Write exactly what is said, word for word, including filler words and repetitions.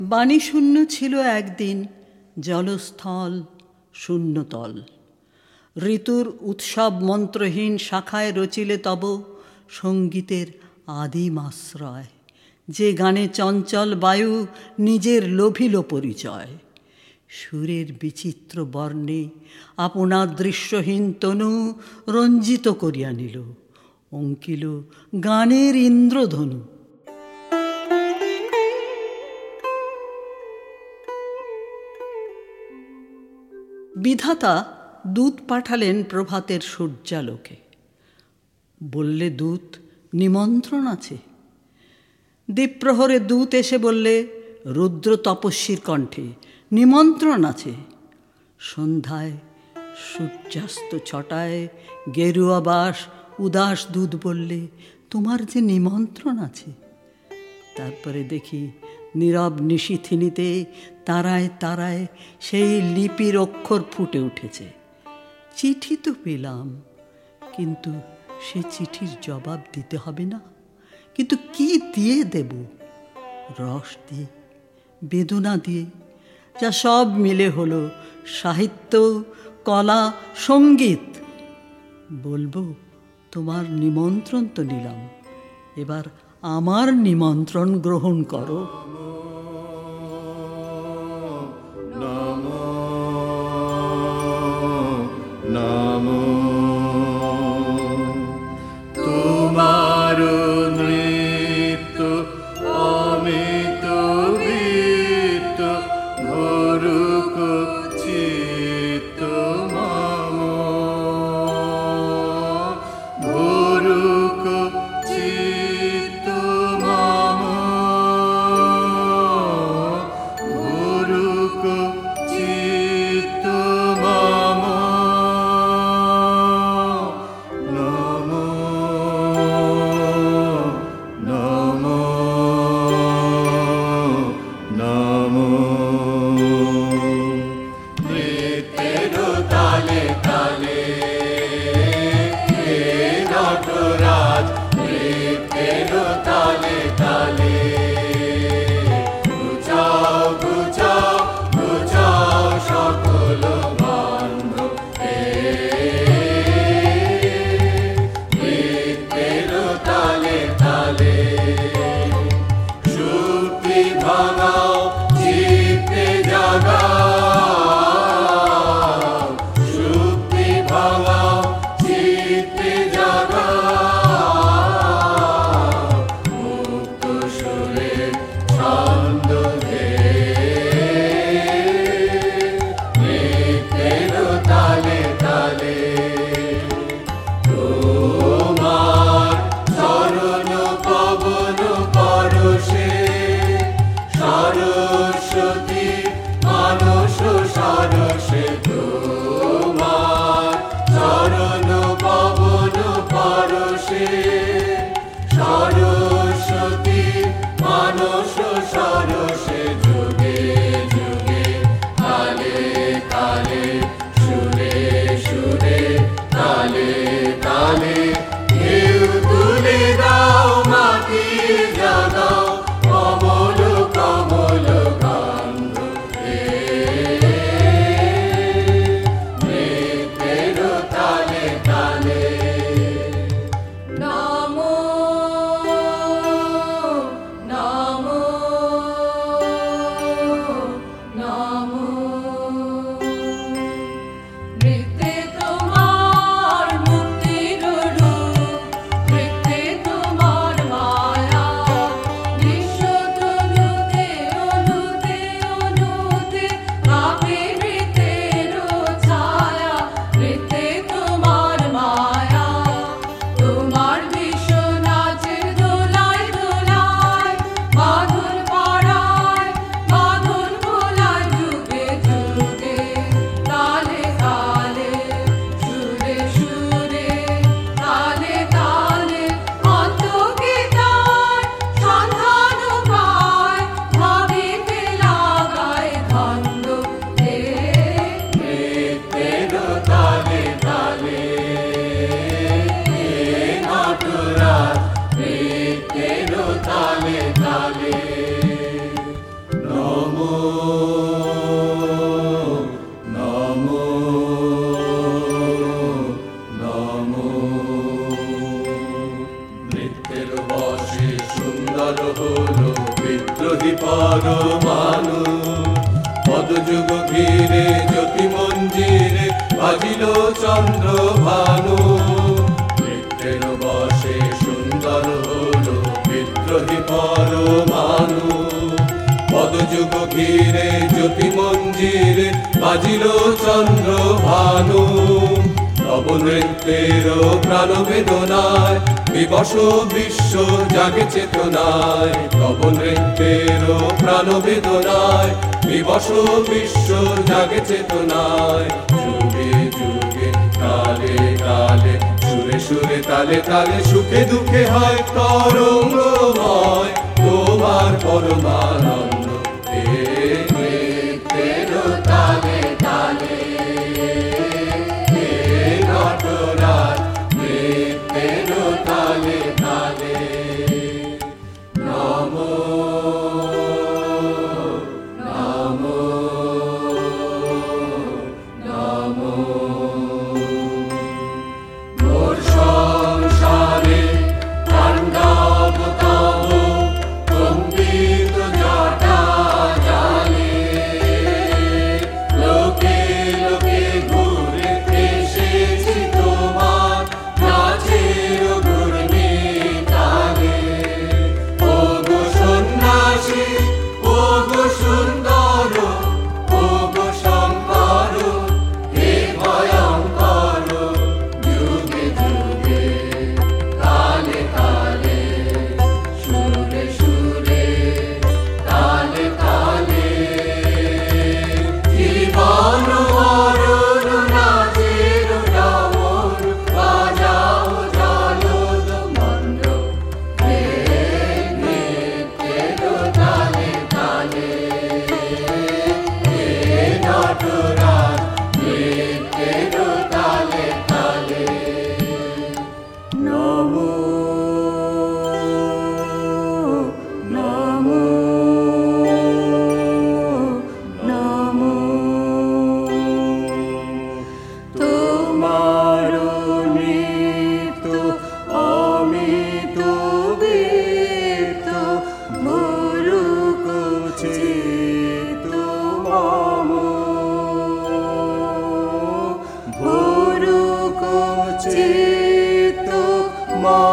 বাণী শূন্য ছিল একদিন জলস্থল শূন্যতল। ঋতুর উৎসব মন্ত্রহীন শাখায় রচিলে তব সঙ্গীতের আদিম আশ্রয়, যে গানে চঞ্চল বায়ু নিজের লোভিল পরিচয়। সুরের বিচিত্র বর্ণে আপনার দৃশ্যহীন তনু রঞ্জিত করিয়া নিল, অঙ্কিল গানের ইন্দ্রধনু। বিধাতা দূত পাঠালেন প্রভাতের সূর্যালোকে। বললে দূত, নিমন্ত্রণ আছে। দ্বীপ্রহরে দূত এসে বললে রুদ্র তপস্বীর কণ্ঠে, নিমন্ত্রণ আছে। সন্ধ্যায় সূর্যাস্ত ছটায় গেরুয়া বাস উদাস দূত বললে, তোমার যে নিমন্ত্রণ আছে। তারপরে দেখি নীরব নিশিথিনীতে তারায় তারায় সেই লিপির অক্ষর ফুটে উঠেছে। চিঠি তো পেলাম, কিন্তু সে চিঠির জবাব দিতে হবে না। কিন্তু কি দিয়ে দেব? রস দিয়ে, বেদনা দিয়ে, যা সব মিলে হলো সাহিত্য, কলা, সঙ্গীত। বলবো, তোমার নিমন্ত্রণ তো নিলাম, এবার আমার নিমন্ত্রণ গ্রহণ করো। তোমার নৃত্য অমিত বৃত্ত ভরুক চিত্ত মম, ভরুক চিত্ত মম। পরমাণু পদযুগ ঘিরে জ্যোতি মঞ্জিরে বাজিল চন্দ্র ভানু নৃত্যের বসে সুন্দর হলো বিদ্রোহী পরমাণু পদযুগ ঘিরে জ্যোতি মঞ্জিরে বাজিল চন্দ্র ভানু নব নৃত্যের প্রাণ বেদনায় বিবশ বিশ্ব জাগে চেতনায় নব নৃত্যের প্রাণ বেদনায় বিবশ বিশ্ব জাগে চেতনায় যুগে যুগে কালে কালে সুরে সুরে তালে তালে সুখে দুঃখে হয় তরঙ্গময় তোমার পরমানন্দ এ নৃত্যের তালে তালে নটরাজ নৃত্যের তালে তালে নমো নমো নমো মোর সংসারে তাণ্ডব তব কম্পিত জটা জালে লোকে লোকে ঘুরে এসেছি তোমার নাচের ঘূর্ণি তালে ও গো সন্ন্যাসী ও গো সুন্দর ও গো শঙ্কর হে ভয়ঙ্কর যুগে যুগে কালে কালে সুরে সুরে তালে তালে জীবন মরণ নাচের ডমর বাজাও জলদ মন্দ হে নৃত্যের তালে তালে হে নটরাজ নৃত্যের তালে তালে নমো নমো নমো তোমার নৃত্য অমিত বীত মুরুক চিত মম মুরুক চিত মম